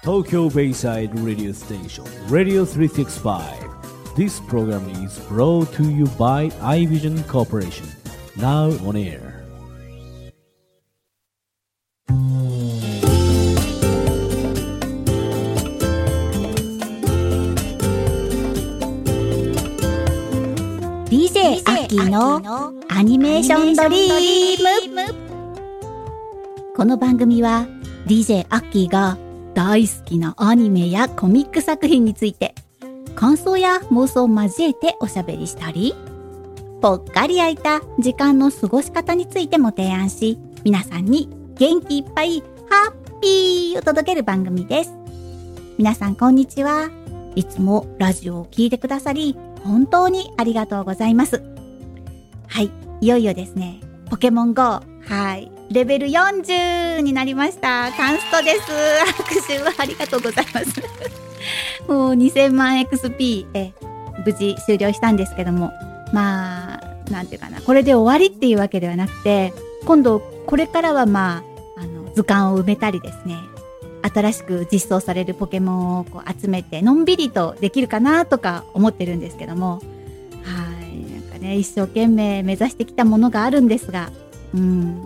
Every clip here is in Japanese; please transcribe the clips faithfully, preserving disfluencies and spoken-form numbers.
Tokyo Bayside Radio Station Radio three sixty-five. This program is brought to you by iVision Corporation. Now on air. ディージェー アッキーのアニメーションドリーム。この番組は ディージェー アッキーが大好きなアニメやコミック作品について感想や妄想を交えておしゃべりしたり、ぽっかり空いた時間の過ごし方についても提案し、皆さんに元気いっぱいハッピーを届ける番組です。皆さんこんにちは。いつもラジオを聞いてくださり本当にありがとうございます。はい、いよいよですね、ポケモン ゴー、はい、レベルよんじゅうになりました。カンストです。拍手ありがとうございますもうにせんまんエックスピー え無事終了したんですけども、まあなんていうかな、これで終わりっていうわけではなくて、今度これからはまああの図鑑を埋めたりですね、新しく実装されるポケモンをこう集めてのんびりとできるかなとか思ってるんですけども、はい、なんかね、一生懸命目指してきたものがあるんですが、うん、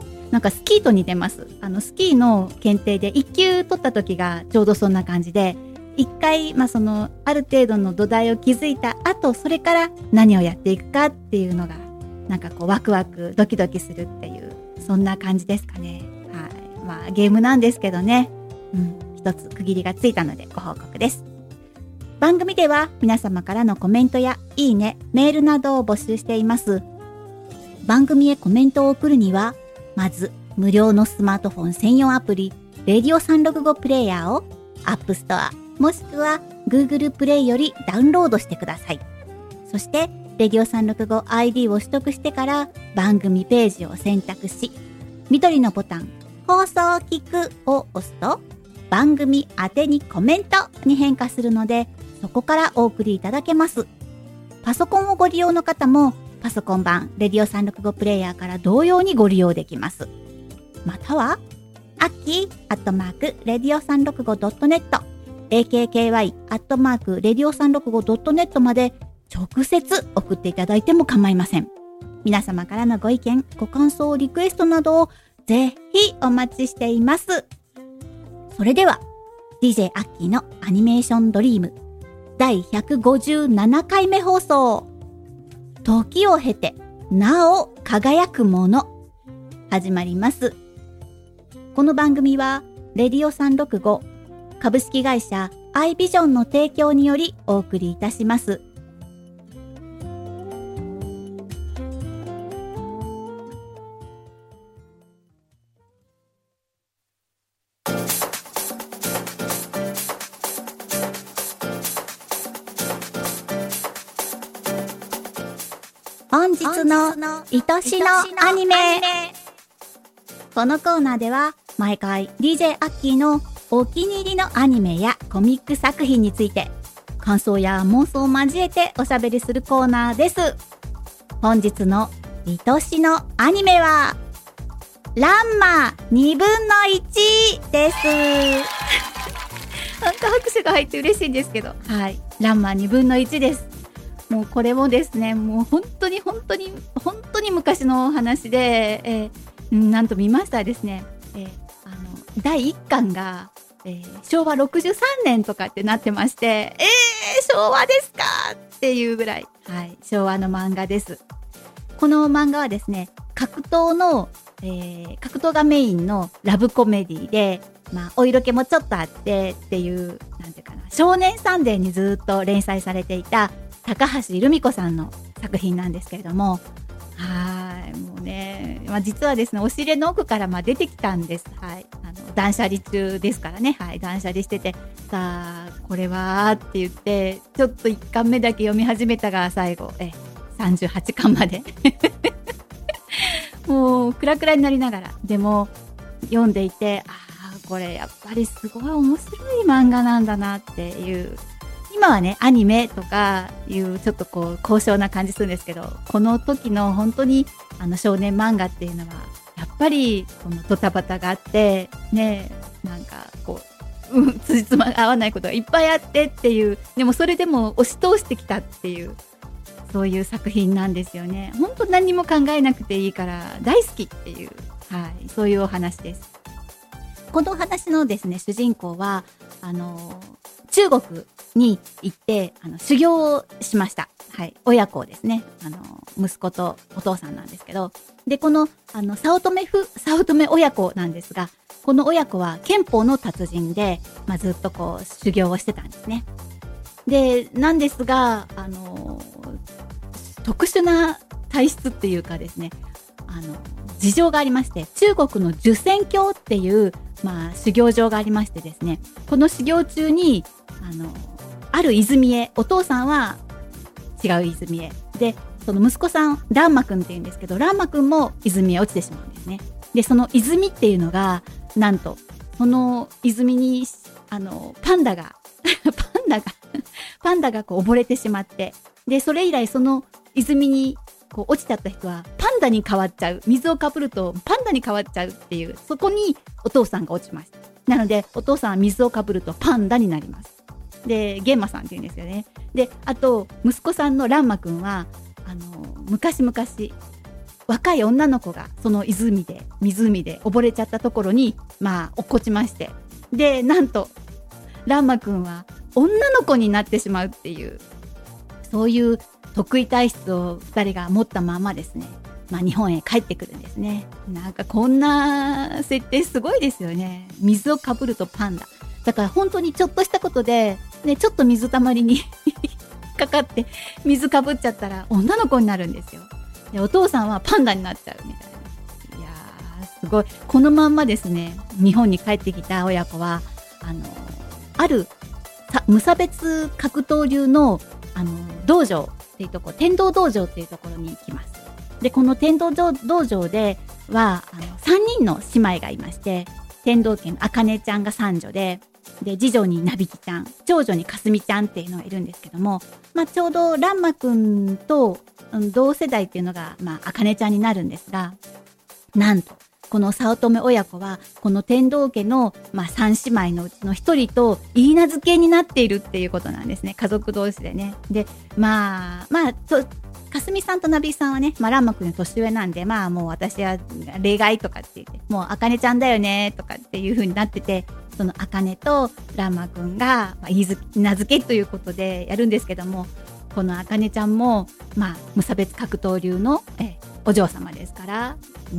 なんかスキーと似てます。あのスキーの検定でいっきゅう取った時がちょうどそんな感じで、いっかい、まあ、そのある程度の土台を築いた後、それから何をやっていくかっていうのがなんかこうワクワクドキドキするっていう、そんな感じですかね。はい、まあゲームなんですけどね、うん、一つ区切りがついたのでご報告です。番組では皆様からのコメントやいいね、メールなどを募集しています。番組へコメントを送るには、まず無料のスマートフォン専用アプリレディオさんろくごプレイヤーを App Store もしくは Google プレイよりダウンロードしてください。そしてレディオさんろくご アイディー を取得してから番組ページを選択し、緑のボタン放送聞くを押すと番組宛てにコメントに変化するので、そこからお送りいただけます。パソコンをご利用の方もパソコン版レディオさんろくごプレイヤーから同様にご利用できます。またはアッキーアットマークレディオさんろくごドットネット エーケーケーワイ アットマークレディオさんろくごドットネット まで直接送っていただいても構いません。皆様からのご意見、ご感想、リクエストなどをぜひお待ちしています。それでは ディージェー アッキーのアニメーションドリームだいひゃくごじゅうななかいめ放送、時を経てなお輝くもの、始まります。この番組はレディオさんろくご株式会社アイビジョンの提供によりお送りいたします。本日の愛しのアニメ。このコーナーでは毎回 ディージェー アッキーのお気に入りのアニメやコミック作品について感想や妄想を交えておしゃべりするコーナーです。本日の愛しのアニメはランマにぶんのいちですなんか拍手が入って嬉しいんですけど、はい、ランマにぶんのいちです。もうこれもですね、もう本当に本当に本当に昔のお話で、えー、なんと見ましたらですね、えー、あのだいいっかんが、えー、しょうわろくじゅうさんねんとかってなってまして、えー、昭和ですかっていうぐらい、はい、昭和の漫画です。この漫画はですね、格闘の、えー、格闘がメインのラブコメディで、まあ、お色気もちょっとあってっていう、なんていうかな、少年サンデーにずっと連載されていた高橋留美子さんの作品なんですけれども、はい、もうね、まあ、実はですね、押し入れの奥からまあ出てきたんです。はい、あの断捨離中ですからね、はい、断捨離してて、さあこれはって言ってちょっといっかんめだけ読み始めたが、最後えさんじゅうはちかんまでもうクラクラになりながらでも読んでいて、ああこれやっぱりすごい面白い漫画なんだなっていう。今はねアニメとかいうちょっとこう高尚な感じするんですけど、この時の本当にあの少年漫画っていうのはやっぱりこのドタバタがあってね、なんかこううん、辻褄が合わないことがいっぱいあってっていう、でもそれでも押し通してきたっていう、そういう作品なんですよね。本当何も考えなくていいから大好きっていう、はい、そういうお話です。このお話のですね、主人公はあの中国に行ってあの修行をしました。はい、親子ですね。あの息子とお父さんなんですけど、でこのあの早乙女夫早乙女親子なんですが、この親子は憲法の達人で、まあ、ずっとこう修行をしてたんですね。でなんですがあの特殊な体質っていうかですね、あの事情がありまして、中国の受仙峡っていう、まあ、修行場がありましてですね、この修行中にあのある泉へ、お父さんは違う泉へで、その息子さんランマくんっていうんですけど、ランマくんも泉へ落ちてしまうんですね。でその泉っていうのがなんとその泉にあのパンダがパンダがパンダがこう溺れてしまって、でそれ以来その泉にこう落ちちゃった人はパンダに変わっちゃう、水をかぶるとパンダに変わっちゃうっていう、そこにお父さんが落ちました。なのでお父さんは水をかぶるとパンダになります。で玄馬さんっていうんですよね。であと息子さんのランマくんはあの昔々若い女の子がその湖で湖で溺れちゃったところにまあ落っこちまして、でなんとランマくんは女の子になってしまうっていう、そういう得意体質をふたりが持ったままですね、まあ、日本へ帰ってくるんですね。なんかこんな設定すごいですよね。水をかぶるとパンダだから、本当にちょっとしたことで、ね、ちょっと水たまりにかかって水かぶっちゃったら女の子になるんですよ。でお父さんはパンダになっちゃうみたいな。いやーすごい。このまんまですね、日本に帰ってきた親子はあのある無差別格闘流のあの道場っていうところ、天道道場っていうところに行きます。でこの天道道場ではあのさんにんの姉妹がいまして、天道家のあかねちゃんが三女で、で次女になびきちゃん、長女にかすみちゃんっていうのがいるんですけども、まあ、ちょうどランマくんと、うん、同世代っていうのが、まあ、あかねちゃんになるんですが、なんとこの早乙女親子はこの天道家の、まあ、三姉妹のうちの一人と言い名付けになっているっていうことなんですね。家族同士でね。でまあまあとかすみさんとなびさんはね、まあ、ランマくんの年上なんで、まあもう私は例外とかって言って、もうあかねちゃんだよねとかっていう風になってて、そのあかねとランマくんが、まあ、言い名付けということでやるんですけども、このあかねちゃんも、まあ、無差別格闘流のえお嬢様ですから、うん、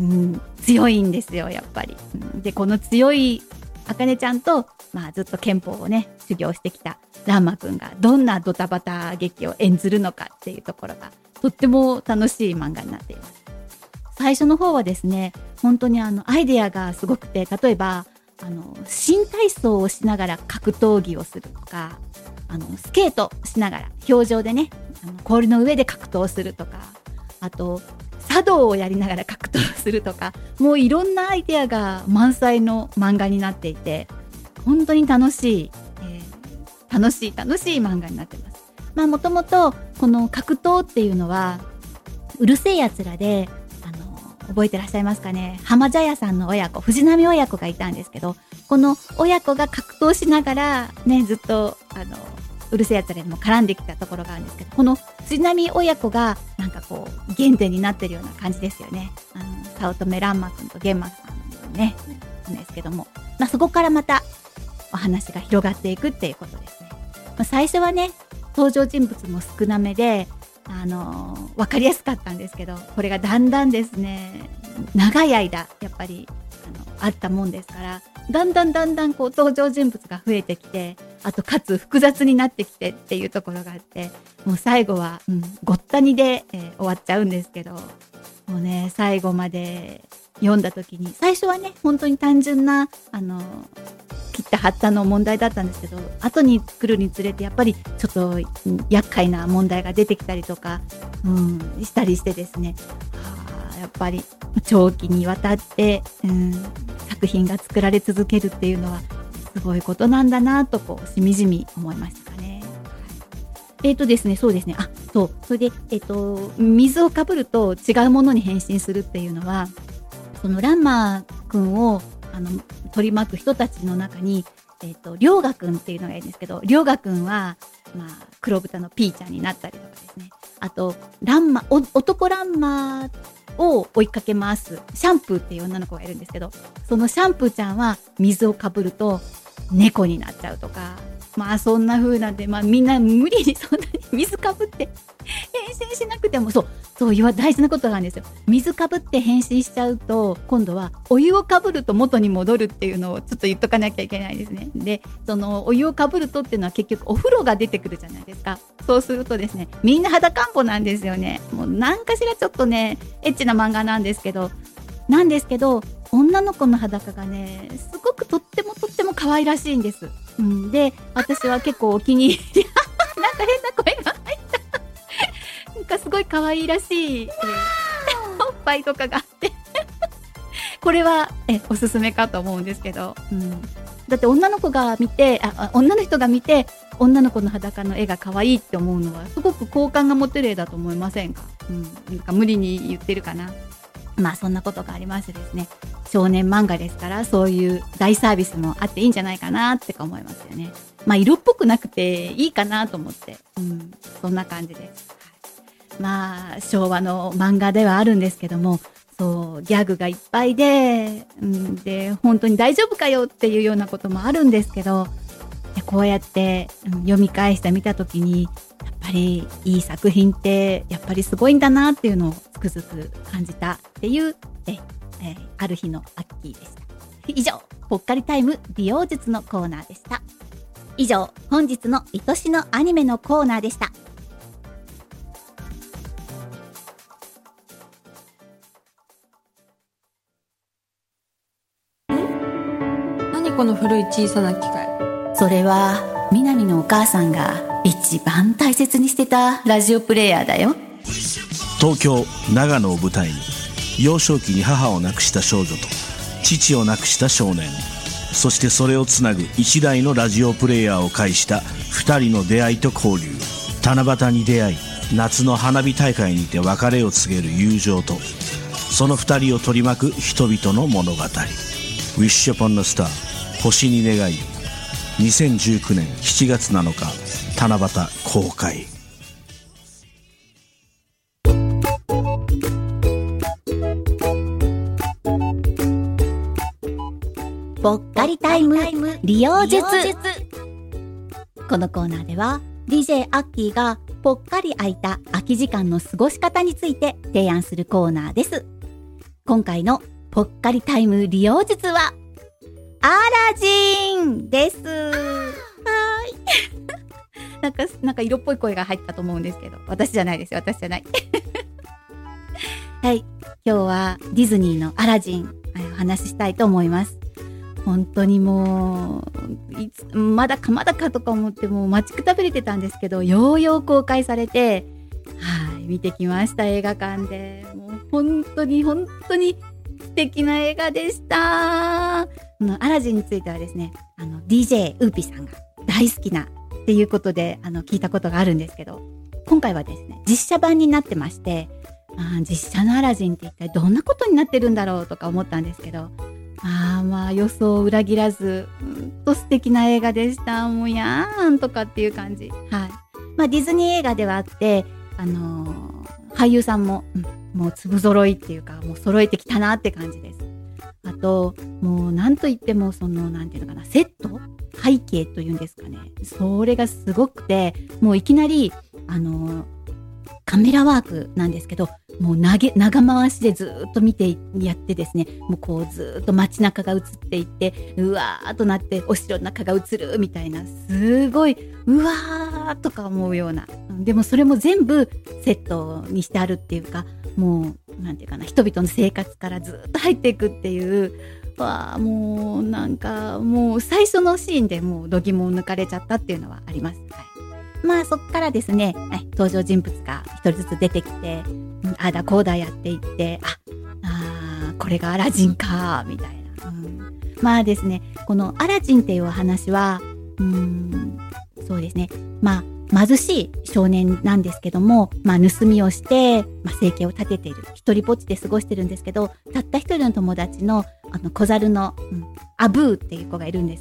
強いんですよやっぱり。うん、でこの強いあかねちゃんと、まあ、ずっと憲法をね修行してきたランマくんがどんなドタバタ劇を演ずるのかっていうところがとっても楽しい漫画になっています。最初の方はですね、本当にあのアイデアがすごくて、例えばあの新体操をしながら格闘技をするとか、あのスケートしながら氷上でね、あの氷の上で格闘するとか、あと茶道をやりながら格闘するとか、もういろんなアイデアが満載の漫画になっていて、本当に楽しい、えー、楽しい楽しい漫画になってます。まあもともとこの格闘っていうのはうるせえやつらで、あの覚えてらっしゃいますかね、浜茶屋さんの親子、藤波親子がいたんですけど、この親子が格闘しながらね、ずっとあのうるせえやつらにも絡んできたところがあるんですけど、この藤波親子がなんかこう原点になってるような感じですよね。あの早乙女ランマくんと玄馬さんのねなんですけども、まあ、そこからまたお話が広がっていくっていうことですね。まあ、最初はね登場人物も少なめで、あのー、分かりやすかったんですけど、これがだんだんですね長い間やっぱりあのあったもんですから、だんだんだんだんこう登場人物が増えてきて、あとかつ複雑になってきてっていうところがあって、もう最後は、うん、ごったにで、えー、終わっちゃうんですけど、もうね最後まで読んだ時に、最初はね本当に単純なあの切った貼ったの問題だったんですけど、後に来るにつれてやっぱりちょっと厄介な問題が出てきたりとか、うん、したりしてですね、はあ、やっぱり長期にわたって、うん、作品が作られ続けるっていうのはすごいことなんだなとこうしみじみ思いましたかね。えっとですね、そうですね、あ、そう、それで、えっと、水をかぶると違うものに変身するっていうのは、そのランマくんをあの取り巻く人たちの中にえっと、りょうがくんっていうのがいるんですけど、りょうがくんは、まあ、黒豚のピーちゃんになったりとかですね。あと、ランマ、お男ランマを追いかけ回す、シャンプーっていう女の子がいるんですけど、そのシャンプーちゃんは水をかぶると猫になっちゃうとか、まあそんな風なんで、まあみんな無理にそんなに水かぶって変身しなくても、そう、そういう大事なことがあるんですよ。水かぶって変身しちゃうと、今度はお湯をかぶると元に戻るっていうのをちょっと言っとかなきゃいけないですね。で、そのお湯をかぶるとっていうのは結局お風呂が出てくるじゃないですか。そうするとですね、みんな裸んぼなんですよね。もう何かしらちょっとね、エッチな漫画なんですけど、なんですけど、女の子の裸がね、すごくとってもとっても可愛らしいんです。うん、で、私は結構お気に入り、なんか変な声が入った。なんかすごい可愛らしい、えー、おっぱいとかがあって、これはえおすすめかと思うんですけど、うん、だって女の子が見てあ、女の人が見て、女の子の裸の絵が可愛いって思うのは、すごく好感が持てる絵だと思いませんか？うん、なんか無理に言ってるかな。まあそんなことがありましてですね、少年漫画ですからそういう大サービスもあっていいんじゃないかなってか思いますよね。まあ色っぽくなくていいかなと思って、うん、そんな感じです。まあ昭和の漫画ではあるんですけども、そうギャグがいっぱいで、うん、で本当に大丈夫かよっていうようなこともあるんですけど、こうやって、うん、読み返してみたときに、やっぱりいい作品ってやっぱりすごいんだなっていうのをつくづく感じたっていうええある日のアッキーでした。以上、ぽっかりタイム美容術のコーナーでした。以上、本日の愛しのアニメのコーナーでした。 何この古い小さな機械。 それは南のお母さんが一番大切にしてたラジオプレイヤーだよ。 東京長野を舞台に、幼少期に母を亡くした少女と父を亡くした少年、そしてそれをつなぐ一台のラジオプレイヤーを介した二人の出会いと交流。七夕に出会い、夏の花火大会にて別れを告げる友情と、その二人を取り巻く人々の物語。 Wish upon a star 星に願い。にせんじゅうきゅうねんしちがつなのか、七夕公開。 ぽっかりタイム利用術。このコーナーでは ディージェー アッキーがぽっかり空いた空き時間の過ごし方について提案するコーナーです。今回のぽっかりタイム利用術はアラジンです。はーいなんかなんか色っぽい声が入ったと思うんですけど、私じゃないですよ、私じゃないはい、今日はディズニーのアラジンお話ししたいと思います。本当にもういつまだかまだかとか思ってもう待ちくたびれてたんですけど、ようよう公開されて、はい見てきました。映画館でもう本当に本当に素敵な映画でした。アラジンについてはですね、あの ディージェー ウーピさんが大好きなっていうことであの聞いたことがあるんですけど、今回はですね実写版になってまして、あ実写のアラジンって一体どんなことになってるんだろうとか思ったんですけど、あまあ予想を裏切らず、うんと素敵な映画でした。もうやーんとかっていう感じ。はい。まあディズニー映画ではあって、あのー、俳優さんも、うん、もう粒揃いっていうか、もう揃えてきたなって感じです。あと、もうなんといってもその、なんていうのかな、セット背景というんですかね。それがすごくて、もういきなり、あのー、カメラワークなんですけど、もう投げ長回しでずっと見てやってですね、もうこうずっと街中が映っていって、うわーっとなってお城の中が映るみたいな、すごいうわーとか思うような、でもそれも全部セットにしてあるっていうか、もうなんていうかな、人々の生活からずっと入っていくっていう、わーもうなんかもう最初のシーンでもう度肝を抜かれちゃったっていうのはあります。はい、まあそっからですね、登場人物が一人ずつ出てきて、ああだこうだやっていって、ああこれがアラジンかみたいな、うん、まあですね、このアラジンっていうお話はうーんそうですね、まあ貧しい少年なんですけども、まあ盗みをして、まあ、生計を立てている、一人ぼっちで過ごしてるんですけど、たった一人の友達のあの小猿の、うん、アブーっていう子がいるんですが、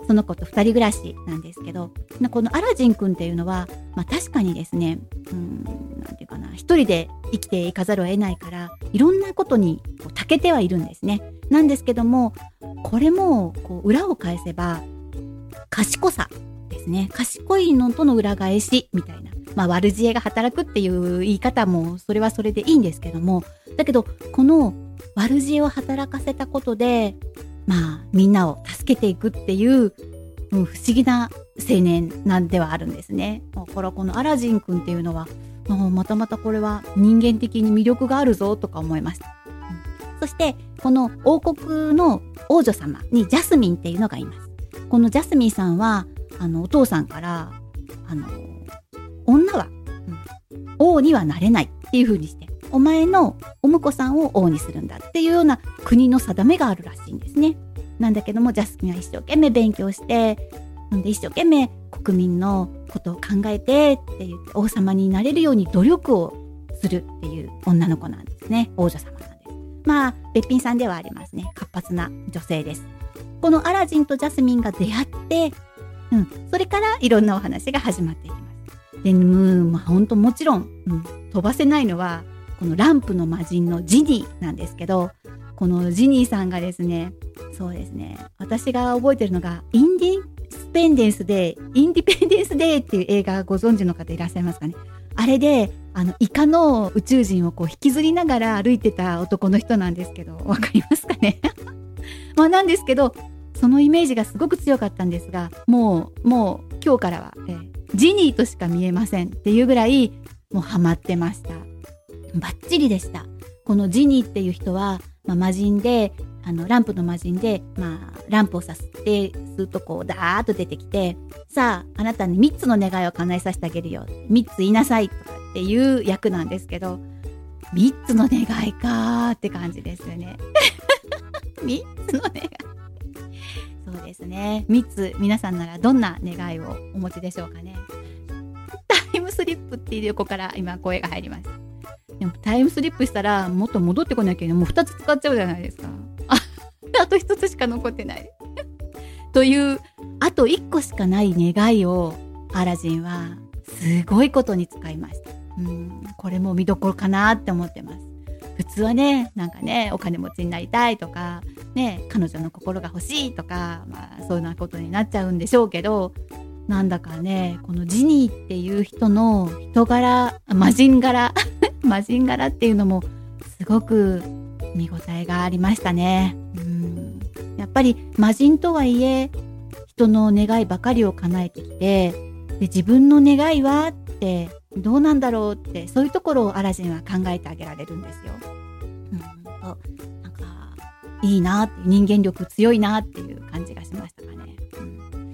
その子と二人暮らしなんですけど、このアラジンくんっていうのは、まあ確かにですね、うん、なんていうかな、一人で生きていかざるを得ないから、いろんなことに長けてはいるんですね。なんですけども、これもこう裏を返せば、賢さですね。賢いのとの裏返しみたいな。まあ悪知恵が働くっていう言い方も、それはそれでいいんですけども、だけど、この悪知恵を働かせたことで、まあみんなを助けていくっていう、うん、不思議な青年なんではあるんですね。だからこのアラジンくんっていうのは、またまたこれは人間的に魅力があるぞとか思いました。うん、そしてこの王国の王女様にジャスミンっていうのがいます。このジャスミンさんはあのお父さんからあの女は、うん、王にはなれないっていう風にして、お前のお婿さんを王にするんだっていうような国の定めがあるらしいんですね。なんだけどもジャスミンは一生懸命勉強して、なんで一生懸命国民のことを考えてって言って王様になれるように努力をするっていう女の子なんですね。王女様なんです。まあべっぴんさんではありますね。活発な女性です。このアラジンとジャスミンが出会って、うん、それからいろんなお話が始まっていきます。で、うん、まあ本当もちろん、うん、飛ばせないのはこのランプの魔人のジニーなんですけど、このジニーさんがですね、そうですね、私が覚えてるのがインディスペンデンスデー、インディペンデンスデーっていう映画ご存知の方いらっしゃいますかね。あれであのイカの宇宙人をこう引きずりながら歩いてた男の人なんですけど、わかりますかね。まあなんですけど、そのイメージがすごく強かったんですが、もうもう今日からは、えー、ジニーとしか見えませんっていうぐらいもうハマってました。バッチリでした。このジニーっていう人は、まあ、魔人で、あのランプの魔人で、まあ、ランプをさすってするとこうダーッと出てきて、さああなたにみっつの願いを叶えさせてあげるよ、みっつ言いなさいとかっていう役なんですけど、みっつの願いかーって感じですよね。みっつの願い、そうですね。みっつ、皆さんならどんな願いをお持ちでしょうかね。タイムスリップっていう横から今声が入りました。でもタイムスリップしたらもっと戻ってこなきゃいけない。もうふたつ使っちゃうじゃないですか。あ, あとひとつしか残ってない。という、あといっこしかない願いをアラジンはすごいことに使いました。うん、これも見どころかなって思ってます。普通はね、なんかね、お金持ちになりたいとか、ね、彼女の心が欲しいとか、まあそういうようなことになっちゃうんでしょうけど、なんだかね、このジニーっていう人の人柄、魔人柄、魔人柄っていうのもすごく見応えがありましたね。うん、やっぱり魔人とはいえ人の願いばかりを叶えてきて、で自分の願いはってどうなんだろうって、そういうところをアラジンは考えてあげられるんですよ。うん、なんかいいなって、人間力強いなっていう感じがしましたかね。うん、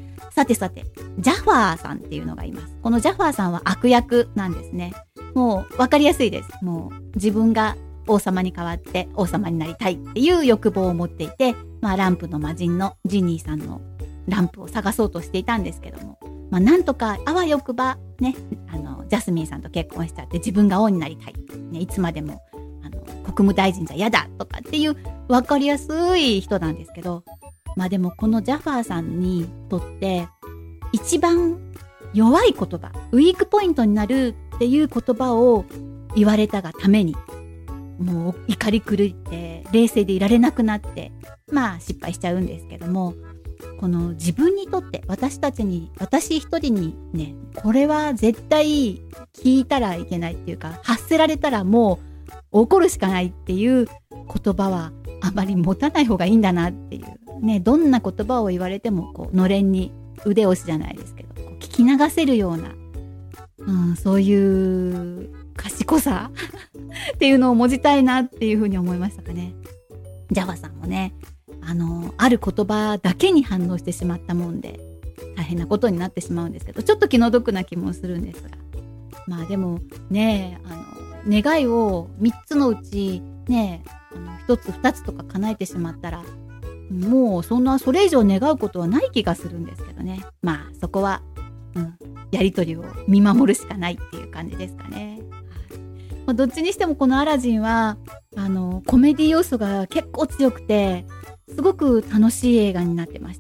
さてさて、ジャファーさんっていうのがいます。このジャファーさんは悪役なんですね。もう分かりやすいです。もう自分が王様に代わって王様になりたいっていう欲望を持っていて、まあランプの魔人のジニーさんのランプを探そうとしていたんですけども、まあなんとかあわよくばね、あのジャスミンさんと結婚しちゃって自分が王になりたい、ね、いつまでもあの国務大臣じゃ嫌だとかっていう分かりやすい人なんですけど、まあでもこのジャファーさんにとって一番弱い言葉、ウィークポイントになるっていう言葉を言われたがために、もう怒り狂って冷静でいられなくなって、まあ失敗しちゃうんですけども、この自分にとって、私たちに、私一人にね、これは絶対聞いたらいけないっていうか、発せられたらもう怒るしかないっていう言葉はあまり持たない方がいいんだなっていうね、どんな言葉を言われてもこうのれんに腕押しじゃないですけど、こう聞き流せるような、うん、そういう賢さっていうのを持ちたいなっていうふうに思いましたかね。ジャワさんもね、あのある言葉だけに反応してしまったもんで大変なことになってしまうんですけど、ちょっと気の毒な気もするんですが、まあでもね、あの願いをみっつのうちね、あのひとつふたつとか叶えてしまったら、もうそんなそれ以上願うことはない気がするんですけどね。まあそこは、うん、やりとりを見守るしかないっていう感じですかね。まあ、どっちにしてもこのアラジンはあのコメディ要素が結構強くて、すごく楽しい映画になってました。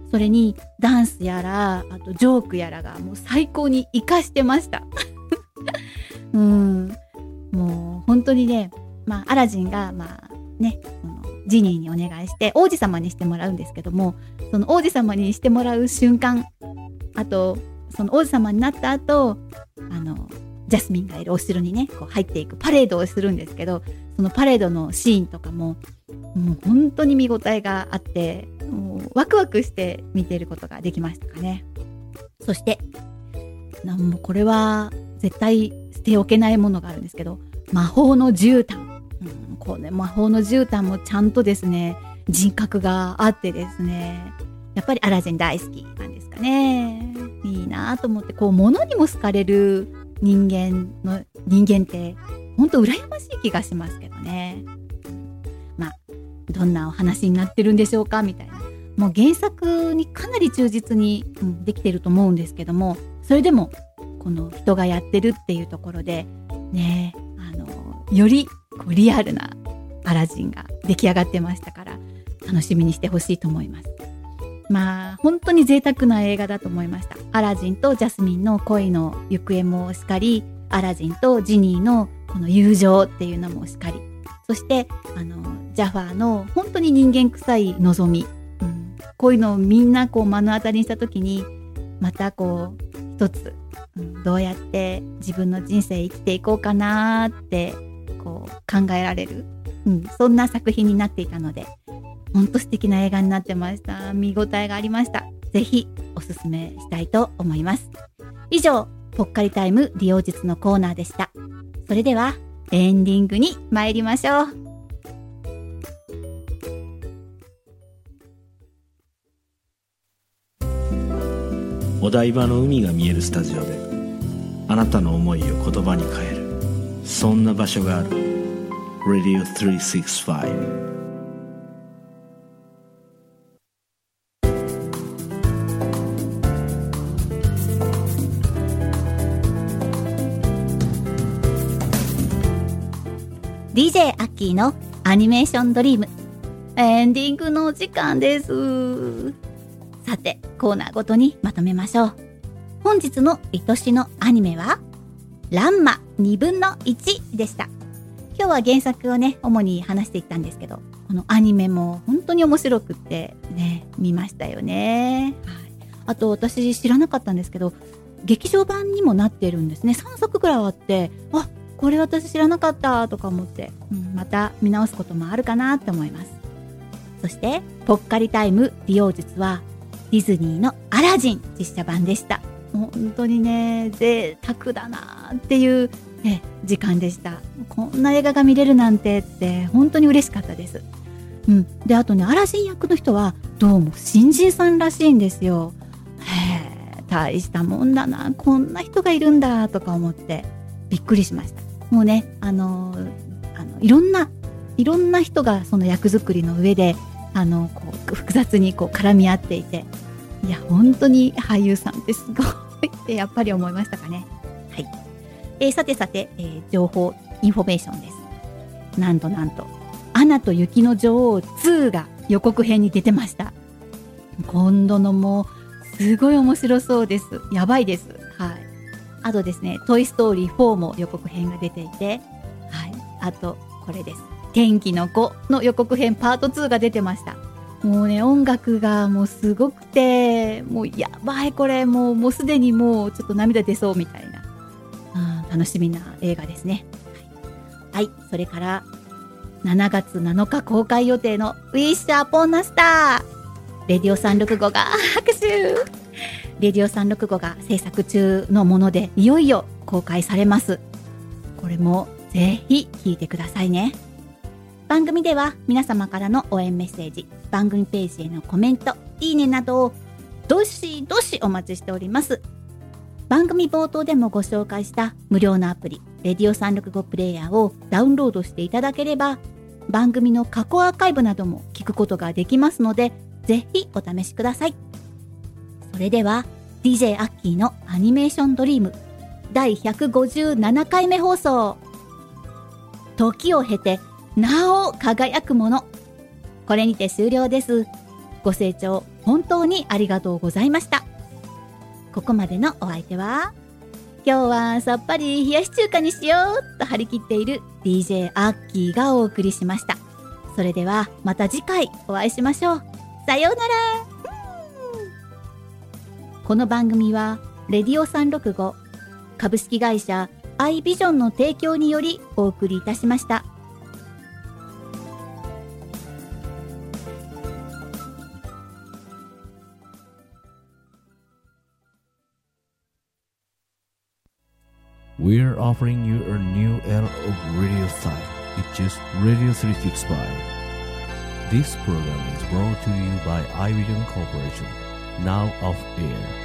それにダンスやら、あとジョークやらがもう最高に活かしてました。うん、もう本当にね、まあアラジンがまあね、そのジニーにお願いして王子様にしてもらうんですけども、その王子様にしてもらう瞬間、あとその王子様になった後、あのジャスミンがいるお城にねこう入っていくパレードをするんですけど、そのパレードのシーンとかももう本当に見応えがあって、もうワクワクして見ていることができましたかね。そしてなもうこれは絶対捨ておけないものがあるんですけど、魔法の絨毯、うん、こうね魔法の絨毯もちゃんとですね人格があってですね、やっぱりアラジン大好きなんですかね。いいなと思って、こう物にも好かれる人間の人間って本当羨ましい気がしますけどね。まあどんなお話になってるんでしょうかみたいな、もう原作にかなり忠実に、うん、できてると思うんですけども、それでもこの人がやってるっていうところでね、あのよりこうリアルなアラジンが出来上がってましたから、楽しみにしてほしいと思います。まあ本当に贅沢な映画だと思いました。アラジンとジャスミンの恋の行方もしかり、アラジンとジニーのこの友情っていうのもしかり、そしてあのジャファーの本当に人間臭い望み、うん、こういうのをみんなこう目の当たりにした時に、またこう一つ、うん、どうやって自分の人生生きていこうかなってこう考えられる、うん、そんな作品になっていたので、本当素敵な映画になってました。見応えがありました。ぜひおすすめしたいと思います。以上、ぽっかりタイム利用術のコーナーでした。それではエンディングに参りましょう。 お台場の海が見えるスタジオであなたの思いを言葉に変える、そんな場所がある。 ラディオさんびゃくろくじゅうご。 ディージェー アッキーのアニメーションドリーム、エンディングのお時間です。さて、コーナーごとにまとめましょう。本日の愛しのアニメはランマにぶんのいちでした。今日は原作をね主に話していったんですけど、このアニメも本当に面白くってね見ましたよね。はい、あと私知らなかったんですけど、劇場版にもなってるんですね。さんさくぐらいあって、あ、これ私知らなかったとか思って、うん、また見直すこともあるかなって思います。そしてぽっかりタイム利用術はディズニーのアラジン実写版でした。本当にね贅沢だなっていう、ね、時間でした。こんな映画が見れるなんてって本当に嬉しかったです。うん、であとねアラジン役の人はどうも新人さんらしいんですよ。へえ、大したもんだな、こんな人がいるんだとか思ってびっくりしました。もうねあのあのいろんないろんな人がその役作りの上であのこう複雑にこう絡み合っていて、いや本当に俳優さんってすごいってやっぱり思いましたかね。はい、えー、さてさて、えー、情報インフォメーションです。なんとなんとアナと雪の女王ツーが予告編に出てました。今度のもすごい面白そうです。やばいです。はい。あとですね、トイストーリーフォーも予告編が出ていて、はい。あとこれです。天気の子の予告編パートツーが出てました。もうね音楽がもうすごくて、もうやばい、これもうもうすでにもうちょっと涙出そうみたいな、あ楽しみな映画ですね。はい、はい、それからしちがつなのか公開予定のウィッシュアポンナスター、レディオさんびゃくろくじゅうごが拍手、レディオさんびゃくろくじゅうごが制作中のものでいよいよ公開されます。これもぜひ聞いてくださいね。番組では皆様からの応援メッセージ、番組ページへのコメント、いいねなどをどしどしお待ちしております。番組冒頭でもご紹介した無料のアプリレディオさんびゃくろくじゅうごプレイヤーをダウンロードしていただければ、番組の過去アーカイブなども聞くことができますので、ぜひお試しください。それでは ディージェー アッキーのアニメーションドリームだいひゃくごじゅうななかいめ放送、時を経てなお輝くもの、これにて終了です。 ご清聴本当にありがとうございました。ここまでのお相手は、今日はさっぱり冷やし中華にしようと張り切っている ディージェー アッキーがお送りしました。それではまた次回お会いしましょう。さようなら。この番組はレディオさんろくご株式会社アイビジョンの提供によりお送りいたしました。 We're offering you a new era of radio style. It's just Radio three sixty-five. This program is brought to you by iVision Corporation. Now off air.